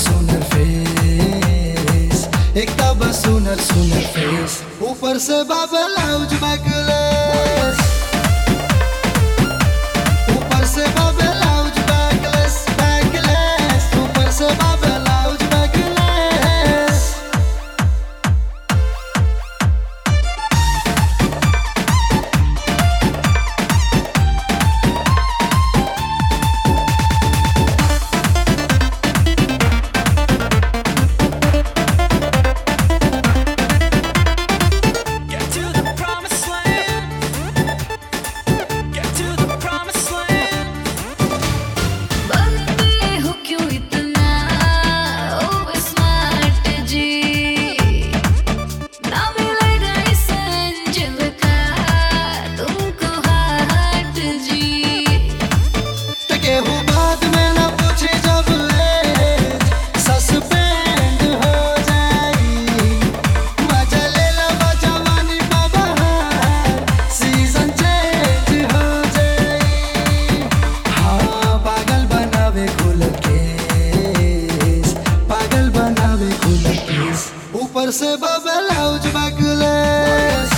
सुनर फेस, एकता बस सुनर सुनर फेस, ऊपर से बाबा लाउज बैकलेस, ऊपर से बाबा लाउज बैकलेस बैकलेस, ऊपर से बाबा लाउज बैकलेस। ऊपर से बाबा लाउज बैकलेस,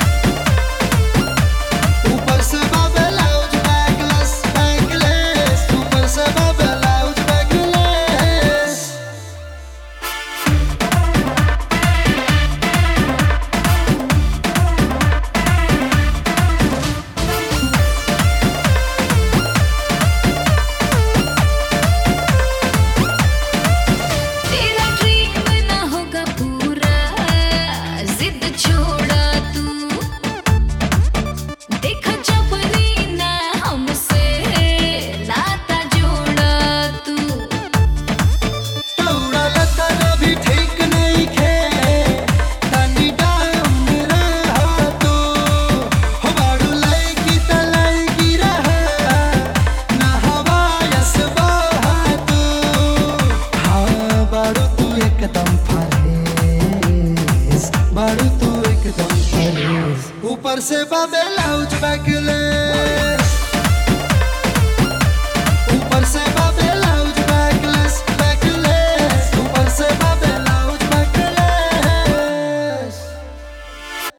ऊपर से बाबा लाउज बैकलेस बैकलेस, ऊपर से बाबा लाउज बैकलेस। ऊपर से बाबा लाउज बैकलेस।